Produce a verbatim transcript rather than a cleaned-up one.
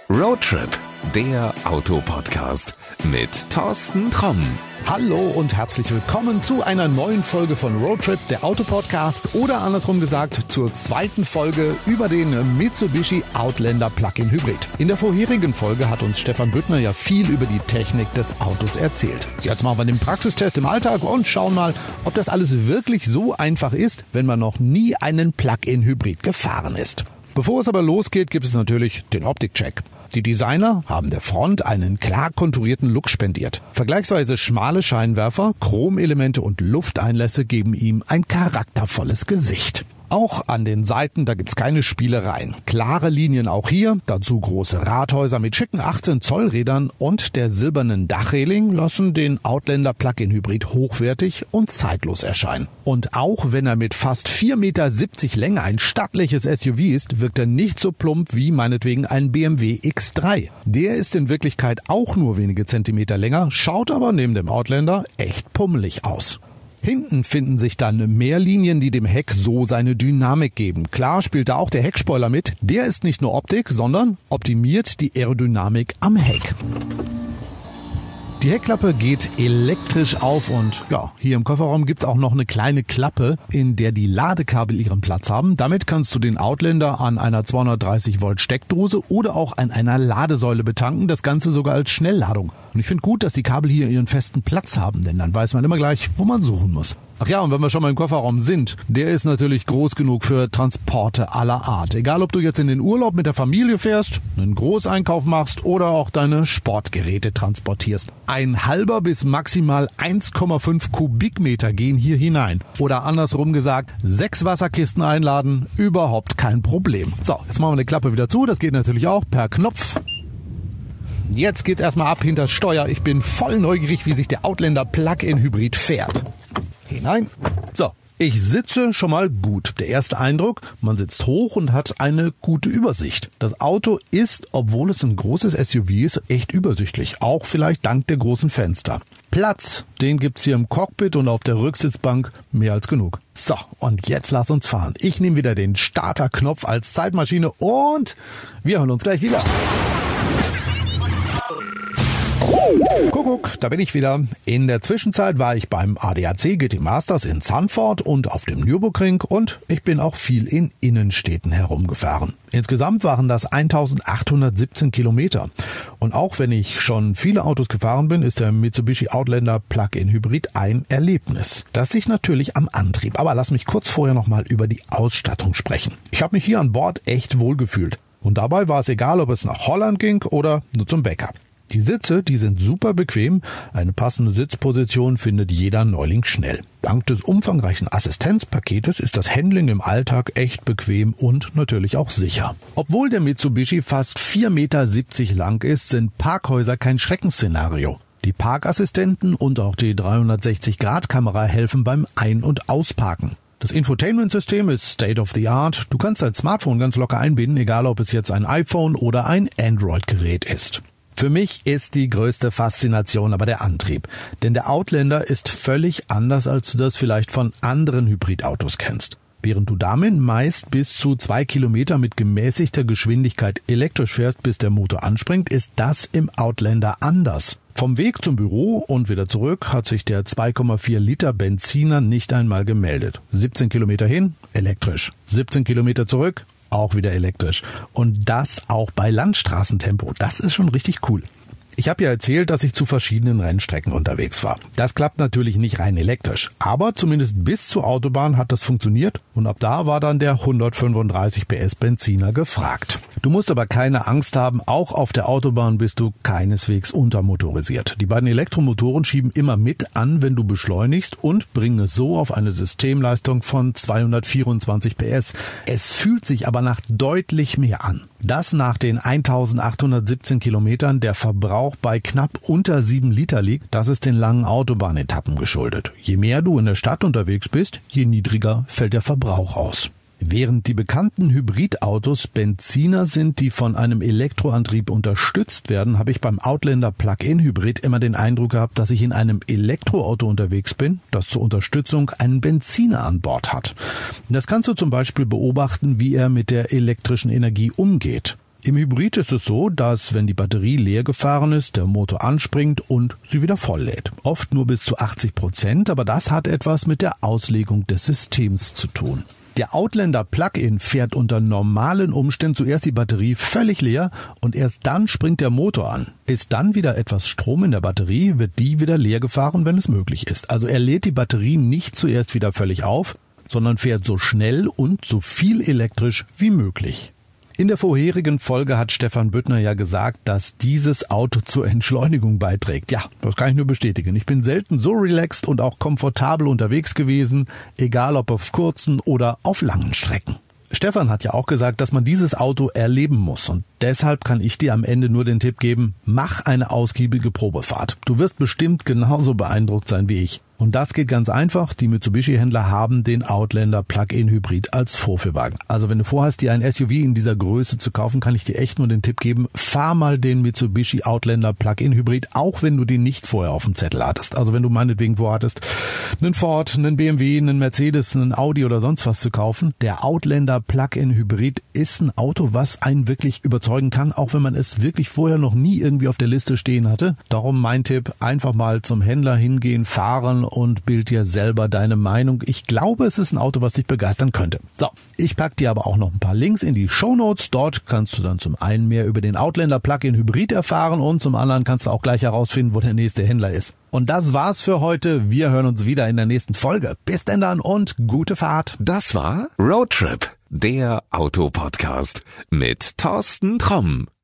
Roadtrip, der Autopodcast mit Thorsten Tromm. Hallo und herzlich willkommen zu einer neuen Folge von Roadtrip, der Autopodcast, oder andersrum gesagt zur zweiten Folge über den Mitsubishi Outlander Plug-in Hybrid. In der vorherigen Folge hat uns Stefan Büttner ja viel über die Technik des Autos erzählt. Jetzt machen wir den Praxistest im Alltag und schauen mal, ob das alles wirklich so einfach ist, wenn man noch nie einen Plug-in Hybrid gefahren ist. Bevor es aber losgeht, gibt es natürlich den Optikcheck. Die Designer haben der Front einen klar konturierten Look spendiert. Vergleichsweise schmale Scheinwerfer, Chromelemente und Lufteinlässe geben ihm ein charaktervolles Gesicht. Auch an den Seiten, da gibt's keine Spielereien. Klare Linien auch hier, dazu große Rathäuser mit schicken achtzehn Zoll Rädern und der silbernen Dachreling lassen den Outlander Plug-in Hybrid hochwertig und zeitlos erscheinen. Und auch wenn er mit fast vier Komma siebzig Meter Länge ein stattliches S U V ist, wirkt er nicht so plump wie meinetwegen ein B M W X drei. Der ist in Wirklichkeit auch nur wenige Zentimeter länger, schaut aber neben dem Outlander echt pummelig aus. Hinten finden sich dann mehr Linien, die dem Heck so seine Dynamik geben. Klar spielt da auch der Heckspoiler mit. Der ist nicht nur Optik, sondern optimiert die Aerodynamik am Heck. Die Heckklappe geht elektrisch auf und ja, hier im Kofferraum gibt's auch noch eine kleine Klappe, in der die Ladekabel ihren Platz haben. Damit kannst du den Outlander an einer zweihundertdreißig Volt Steckdose oder auch an einer Ladesäule betanken, das Ganze sogar als Schnellladung. Und ich finde gut, dass die Kabel hier ihren festen Platz haben, denn dann weiß man immer gleich, wo man suchen muss. Ach ja, und wenn wir schon mal im Kofferraum sind, der ist natürlich groß genug für Transporte aller Art. Egal, ob du jetzt in den Urlaub mit der Familie fährst, einen Großeinkauf machst oder auch deine Sportgeräte transportierst. Ein halber bis maximal eins Komma fünf Kubikmeter gehen hier hinein. Oder andersrum gesagt, sechs Wasserkisten einladen, überhaupt kein Problem. So, jetzt machen wir die Klappe wieder zu. Das geht natürlich auch per Knopf. Jetzt geht's erstmal ab hinter das Steuer. Ich bin voll neugierig, wie sich der Outlander Plug-in Hybrid fährt. Hinein. So, ich sitze schon mal gut. Der erste Eindruck, man sitzt hoch und hat eine gute Übersicht. Das Auto ist, obwohl es ein großes S U V ist, echt übersichtlich. Auch vielleicht dank der großen Fenster. Platz, den gibt's hier im Cockpit und auf der Rücksitzbank mehr als genug. So, und jetzt lass uns fahren. Ich nehme wieder den Starterknopf als Zeitmaschine und wir hören uns gleich wieder. Kuckuck, da bin ich wieder. In der Zwischenzeit war ich beim A D A C G T Masters in Zandvoort und auf dem Nürburgring und ich bin auch viel in Innenstädten herumgefahren. Insgesamt waren das eintausendachthundertsiebzehn Kilometer. Und auch wenn ich schon viele Autos gefahren bin, ist der Mitsubishi Outlander Plug-in Hybrid ein Erlebnis. Das liegt natürlich am Antrieb. Aber lass mich kurz vorher nochmal über die Ausstattung sprechen. Ich habe mich hier an Bord echt wohl gefühlt. Und dabei war es egal, ob es nach Holland ging oder nur zum Bäcker. Die Sitze, die sind super bequem. Eine passende Sitzposition findet jeder Neuling schnell. Dank des umfangreichen Assistenzpaketes ist das Handling im Alltag echt bequem und natürlich auch sicher. Obwohl der Mitsubishi fast vier Komma siebzig Meter lang ist, sind Parkhäuser kein Schreckensszenario. Die Parkassistenten und auch die dreihundertsechzig Grad Kamera helfen beim Ein- und Ausparken. Das Infotainment-System ist State of the Art. Du kannst dein Smartphone ganz locker einbinden, egal ob es jetzt ein iPhone oder ein Android-Gerät ist. Für mich ist die größte Faszination aber der Antrieb, denn der Outlander ist völlig anders, als du das vielleicht von anderen Hybridautos kennst. Während du damit meist bis zu zwei Kilometer mit gemäßigter Geschwindigkeit elektrisch fährst, bis der Motor anspringt, ist das im Outlander anders. Vom Weg zum Büro und wieder zurück hat sich der zwei Komma vier Liter Benziner nicht einmal gemeldet. siebzehn Kilometer hin, elektrisch. siebzehn Kilometer zurück, auch wieder elektrisch. Und das auch bei Landstraßentempo. Das ist schon richtig cool. Ich habe ja erzählt, dass ich zu verschiedenen Rennstrecken unterwegs war. Das klappt natürlich nicht rein elektrisch, aber zumindest bis zur Autobahn hat das funktioniert und ab da war dann der hundertfünfunddreißig P S Benziner gefragt. Du musst aber keine Angst haben, auch auf der Autobahn bist du keineswegs untermotorisiert. Die beiden Elektromotoren schieben immer mit an, wenn du beschleunigst und bringen es so auf eine Systemleistung von zweihundertvierundzwanzig P S. Es fühlt sich aber nach deutlich mehr an. Das nach den eintausendachthundertsiebzehn Kilometern der Verbrauch bei knapp unter sieben Liter liegt, das ist den langen Autobahnetappen geschuldet. Je mehr du in der Stadt unterwegs bist, je niedriger fällt der Verbrauch aus. Während die bekannten Hybridautos Benziner sind, die von einem Elektroantrieb unterstützt werden, habe ich beim Outlander Plug-in Hybrid immer den Eindruck gehabt, dass ich in einem Elektroauto unterwegs bin, das zur Unterstützung einen Benziner an Bord hat. Das kannst du zum Beispiel beobachten, wie er mit der elektrischen Energie umgeht. Im Hybrid ist es so, dass wenn die Batterie leer gefahren ist, der Motor anspringt und sie wieder voll lädt. Oft nur bis zu achtzig Prozent, aber das hat etwas mit der Auslegung des Systems zu tun. Der Outlander Plug-in fährt unter normalen Umständen zuerst die Batterie völlig leer und erst dann springt der Motor an. Ist dann wieder etwas Strom in der Batterie, wird die wieder leer gefahren, wenn es möglich ist. Also er lädt die Batterie nicht zuerst wieder völlig auf, sondern fährt so schnell und so viel elektrisch wie möglich. In der vorherigen Folge hat Stefan Büttner ja gesagt, dass dieses Auto zur Entschleunigung beiträgt. Ja, das kann ich nur bestätigen. Ich bin selten so relaxed und auch komfortabel unterwegs gewesen, egal ob auf kurzen oder auf langen Strecken. Stefan hat ja auch gesagt, dass man dieses Auto erleben muss und deshalb kann ich dir am Ende nur den Tipp geben, mach eine ausgiebige Probefahrt. Du wirst bestimmt genauso beeindruckt sein wie ich. Und das geht ganz einfach. Die Mitsubishi-Händler haben den Outlander Plug-in Hybrid als Vorführwagen. Also wenn du vorhast, dir ein S U V in dieser Größe zu kaufen, kann ich dir echt nur den Tipp geben, fahr mal den Mitsubishi Outlander Plug-in Hybrid, auch wenn du den nicht vorher auf dem Zettel hattest. Also wenn du meinetwegen vorhattest, einen Ford, einen B M W, einen Mercedes, einen Audi oder sonst was zu kaufen. Der Outlander Plug-in Hybrid ist ein Auto, was einen wirklich überzeugen kann, auch wenn man es wirklich vorher noch nie irgendwie auf der Liste stehen hatte. Darum mein Tipp, einfach mal zum Händler hingehen, fahren und bild dir selber deine Meinung. Ich glaube, es ist ein Auto, was dich begeistern könnte. So, ich pack dir aber auch noch ein paar Links in die Shownotes. Dort kannst du dann zum einen mehr über den Outlander Plug-in Hybrid erfahren und zum anderen kannst du auch gleich herausfinden, wo der nächste Händler ist. Und das war's für heute. Wir hören uns wieder in der nächsten Folge. Bis denn dann und gute Fahrt. Das war Roadtrip, der Autopodcast mit Thorsten Tromm.